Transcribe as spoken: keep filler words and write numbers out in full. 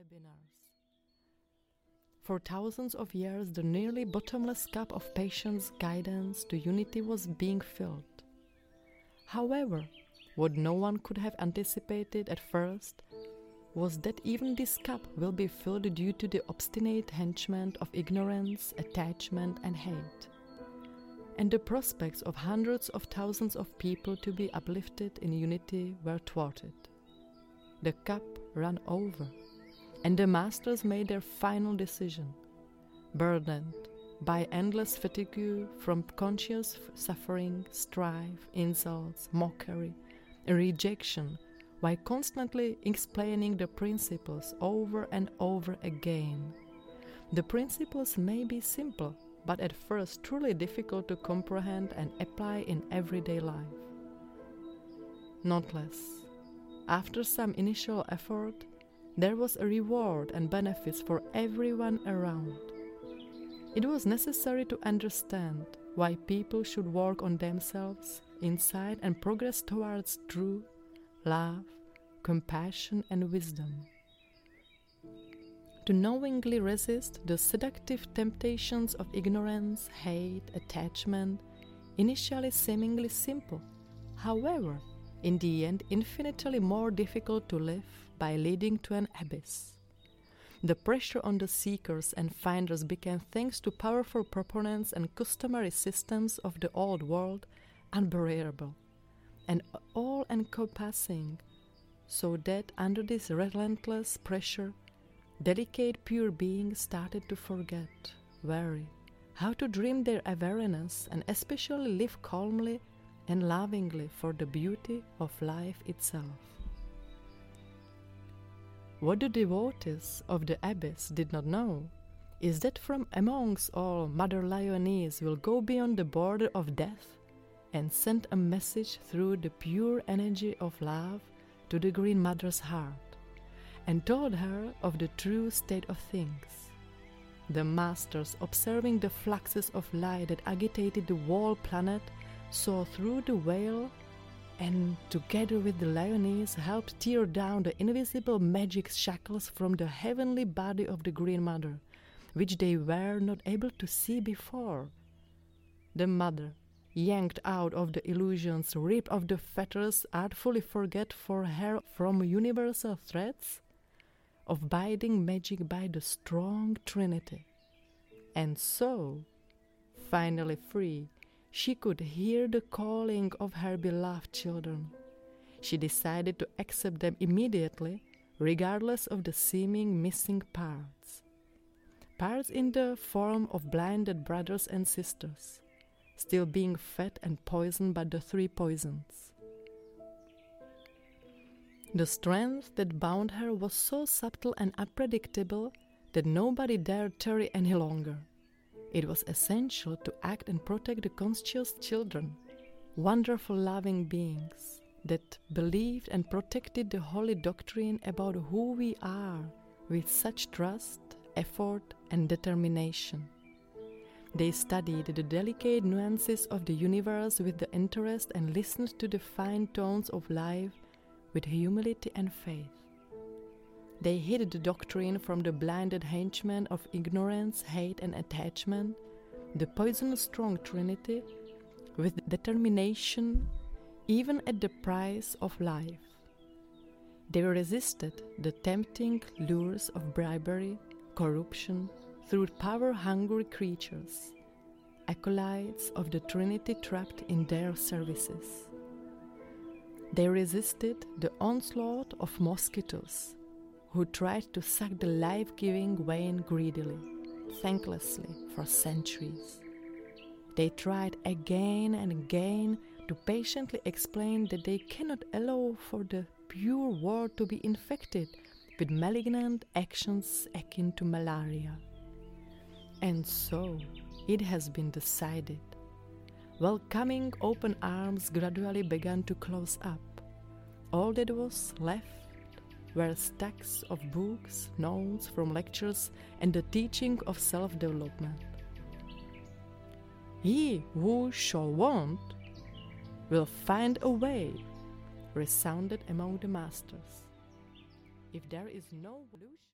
webinars. For thousands of years, the nearly bottomless cup of patience, guidance to unity was being filled. However, what no one could have anticipated at first was that even this cup will be filled due to the obstinate henchman of ignorance, attachment, and hate. And the prospects of hundreds of thousands of people to be uplifted in unity were thwarted. The cup ran over, and the masters made their final decision, burdened by endless fatigue from conscious suffering, strife, insults, mockery, and rejection, while constantly explaining the principles over and over again. The principles may be simple, but at first truly difficult to comprehend and apply in everyday life. Nonetheless, after some initial effort, there was a reward and benefits for everyone around. It was necessary to understand why people should work on themselves inside and progress towards truth, love, compassion, and wisdom. To knowingly resist the seductive temptations of ignorance, hate, attachment, initially seemingly simple, however, in the end infinitely more difficult to live by leading to an abyss. The pressure on the seekers and finders became, thanks to powerful proponents and customary systems of the old world, unbearable and all-encompassing, so that under this relentless pressure, delicate pure beings started to forget, vary, how to dream their awareness and especially live calmly and lovingly for the beauty of life itself. What the devotees of the abyss did not know is that from amongst all Mother Lioness will go beyond the border of death and send a message through the pure energy of love to the Green Mother's heart, and told her of the true state of things. The masters, observing the fluxes of light that agitated the whole planet, saw through the veil and, together with the lioness, helped tear down the invisible magic shackles from the heavenly body of the Green Mother, which they were not able to see before. The Mother, yanked out of the illusions, ripped off the fetters artfully forget for her from universal threads of binding magic by the strong Trinity. And so, finally free, she could hear the calling of her beloved children. She decided to accept them immediately, regardless of the seeming missing parts. Parts in the form of blinded brothers and sisters, still being fed and poisoned by the three poisons. The strength that bound her was so subtle and unpredictable that nobody dared tarry any longer. It was essential to act and protect the conscious children, wonderful loving beings that believed and protected the holy doctrine about who we are with such trust, effort, and determination. They studied the delicate nuances of the universe with the interest and listened to the fine tones of life with humility and faith. They hid the doctrine from the blinded henchmen of ignorance, hate, and attachment, the poisonous strong Trinity, with determination, even at the price of life. They resisted the tempting lures of bribery, corruption, through power-hungry creatures, acolytes of the Trinity trapped in their services. They resisted the onslaught of mosquitoes, who tried to suck the life-giving vein greedily, thanklessly, for centuries. They tried again and again to patiently explain that they cannot allow for the pure world to be infected with malignant actions akin to malaria. And so it has been decided. Welcoming open arms gradually began to close up. All that was left were stacks of books, notes from lectures, and the teaching of self-development. He who shall want will find a way, resounded among the masters. If there is no solution,